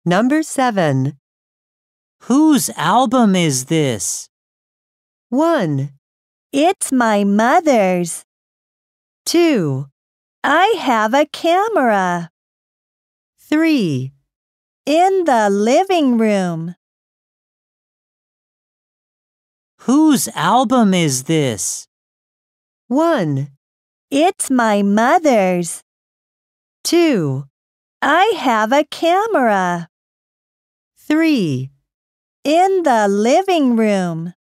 Number 7. Whose album is this? 1, It's my mother's. 2, I have a camera. 3. In the living room. Whose album is this? 1, It's my mother's. 2, I have a camera. 3. In the living room.